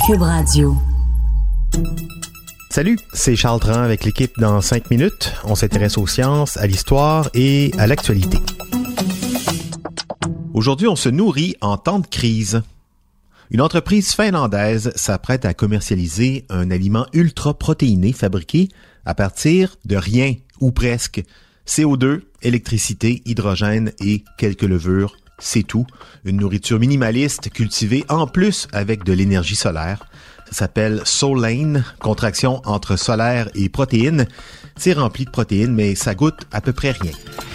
Cube Radio. Salut, c'est Charles Tran avec l'équipe dans 5 minutes. On s'intéresse aux sciences, à l'histoire et à l'actualité. Aujourd'hui, on se nourrit en temps de crise. Une entreprise finlandaise s'apprête à commercialiser un aliment ultra protéiné fabriqué à partir de rien, ou presque. CO2, électricité, hydrogène et quelques levures, c'est tout. Une nourriture minimaliste cultivée en plus avec de l'énergie solaire. Ça s'appelle Solane, contraction entre solaire et protéines. C'est rempli de protéines, mais ça goûte à peu près rien.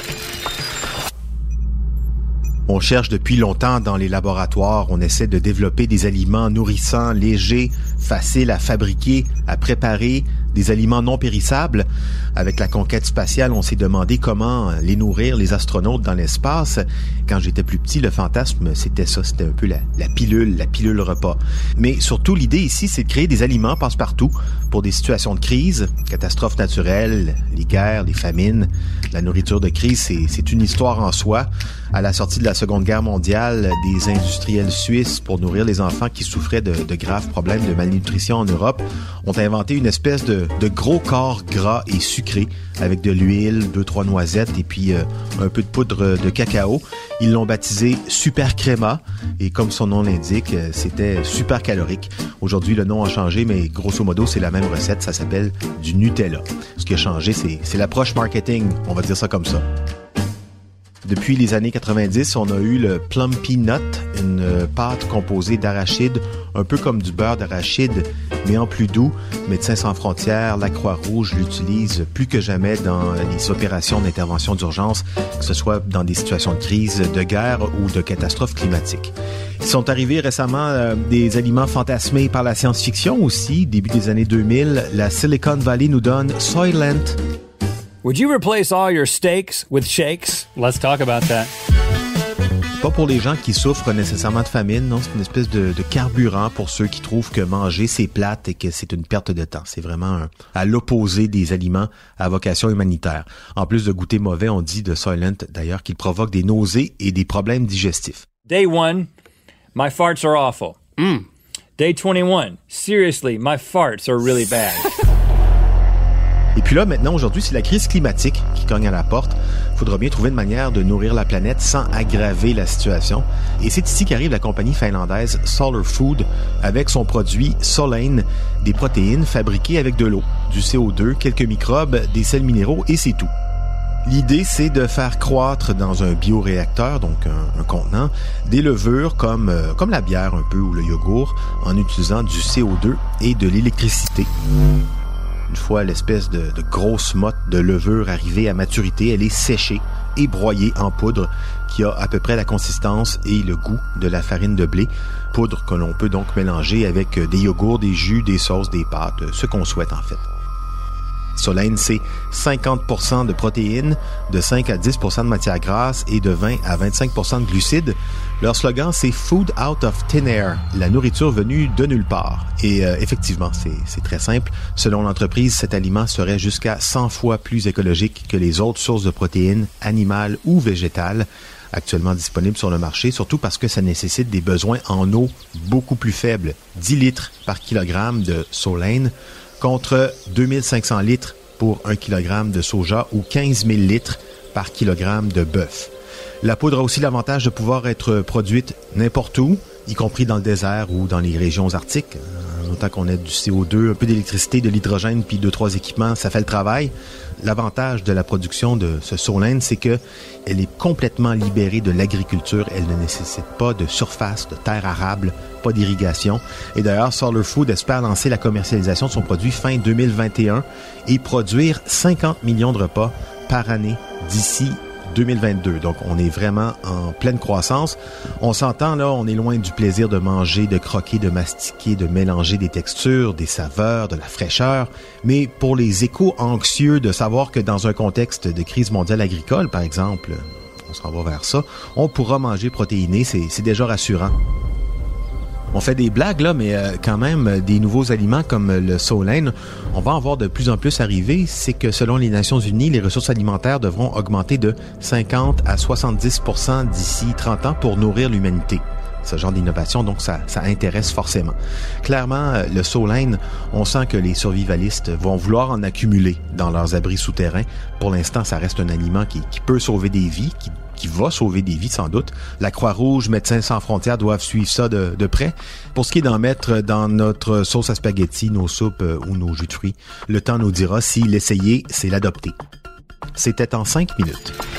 On cherche depuis longtemps dans les laboratoires, on essaie de développer des aliments nourrissants, légers, faciles à fabriquer, à préparer, des aliments non périssables. Avec la conquête spatiale, on s'est demandé comment les nourrir, les astronautes dans l'espace. Quand j'étais plus petit, le fantasme, c'était ça, c'était un peu la pilule repas. Mais surtout, l'idée ici, c'est de créer des aliments passe-partout pour des situations de crise, catastrophes naturelles, les guerres, les famines. La nourriture de crise, c'est une histoire en soi. À la sortie de la Seconde Guerre mondiale, des industriels suisses, pour nourrir les enfants qui souffraient de graves problèmes de malnutrition en Europe, ont inventé une espèce de gros corps gras et sucré avec de l'huile, 2-3 noisettes et puis un peu de poudre de cacao. Ils l'ont baptisé Super Créma et comme son nom l'indique, c'était super calorique. Aujourd'hui, le nom a changé, mais grosso modo, c'est la même recette. Ça s'appelle du Nutella. Ce qui a changé, c'est l'approche marketing, on va dire ça comme ça. Depuis les années 90, on a eu le Plumpy Nut, une pâte composée d'arachide, un peu comme du beurre d'arachide, mais en plus doux. Médecins sans frontières, la Croix-Rouge l'utilise plus que jamais dans les opérations d'intervention d'urgence, que ce soit dans des situations de crise, de guerre ou de catastrophes climatiques. Ils sont arrivés récemment des aliments fantasmés par la science-fiction aussi. Début des années 2000, la Silicon Valley nous donne Soylent. Would you replace all your steaks with shakes? Let's talk about that. Pas pour les gens qui souffrent nécessairement de famine, non, c'est une espèce de carburant pour ceux qui trouvent que manger c'est plate et que c'est une perte de temps. C'est vraiment à l'opposé des aliments à vocation humanitaire. En plus de goûter mauvais, on dit de Soylent d'ailleurs qu'il provoque des nausées et des problèmes digestifs. Day 1, my farts are awful. Day 21, seriously, my farts are really bad. Et puis là, maintenant, aujourd'hui, c'est la crise climatique qui cogne à la porte. Il faudra bien trouver une manière de nourrir la planète sans aggraver la situation. Et c'est ici qu'arrive la compagnie finlandaise Solar Food avec son produit Solane, des protéines fabriquées avec de l'eau, du CO2, quelques microbes, des sels minéraux et c'est tout. L'idée, c'est de faire croître dans un bioréacteur, donc un contenant, des levures comme la bière un peu ou le yogourt en utilisant du CO2 et de l'électricité. Une fois l'espèce de grosse motte de levure arrivée à maturité, elle est séchée et broyée en poudre qui a à peu près la consistance et le goût de la farine de blé. Poudre que l'on peut donc mélanger avec des yogourts, des jus, des sauces, des pâtes, ce qu'on souhaite en fait. Solane, c'est 50% de protéines, de 5 à 10% de matières grasses et de 20 à 25% de glucides. Leur slogan, c'est « Food out of thin air », la nourriture venue de nulle part. Et effectivement, c'est très simple. Selon l'entreprise, cet aliment serait jusqu'à 100 fois plus écologique que les autres sources de protéines, animales ou végétales, actuellement disponibles sur le marché, surtout parce que ça nécessite des besoins en eau beaucoup plus faibles, 10 litres par kilogramme de Solane, contre 2500 litres pour 1 kg de soja ou 15 000 litres par kilogramme de bœuf. La poudre a aussi l'avantage de pouvoir être produite n'importe où, y compris dans le désert ou dans les régions arctiques. Autant qu'on ait du CO2, un peu d'électricité, de l'hydrogène, puis 2-3 équipements, ça fait le travail. L'avantage de la production de ce Solane, c'est que elle est complètement libérée de l'agriculture. Elle ne nécessite pas de surface, de terre arable, pas d'irrigation. Et d'ailleurs, Solar Food espère lancer la commercialisation de son produit fin 2021 et produire 50 millions de repas par année d'ici 2022. Donc, on est vraiment en pleine croissance. On s'entend, là, on est loin du plaisir de manger, de croquer, de mastiquer, de mélanger des textures, des saveurs, de la fraîcheur. Mais pour les éco-anxieux de savoir que dans un contexte de crise mondiale agricole, par exemple, on s'en va vers ça, on pourra manger protéiné, c'est déjà rassurant. On fait des blagues, là, mais quand même, des nouveaux aliments comme le Solane, on va en voir de plus en plus arriver. C'est que selon les Nations Unies, les ressources alimentaires devront augmenter de 50 à 70% d'ici 30 ans pour nourrir l'humanité. ce genre d'innovation, donc ça intéresse forcément. Clairement, le Solheim, on sent que les survivalistes vont vouloir en accumuler dans leurs abris souterrains. Pour l'instant, ça reste un aliment qui peut sauver des vies, qui va sauver des vies sans doute. La Croix-Rouge, Médecins sans frontières doivent suivre ça de près. Pour ce qui est d'en mettre dans notre sauce à spaghetti, nos soupes ou nos jus de fruits, le temps nous dira si l'essayer, c'est l'adopter. C'était en 5 minutes.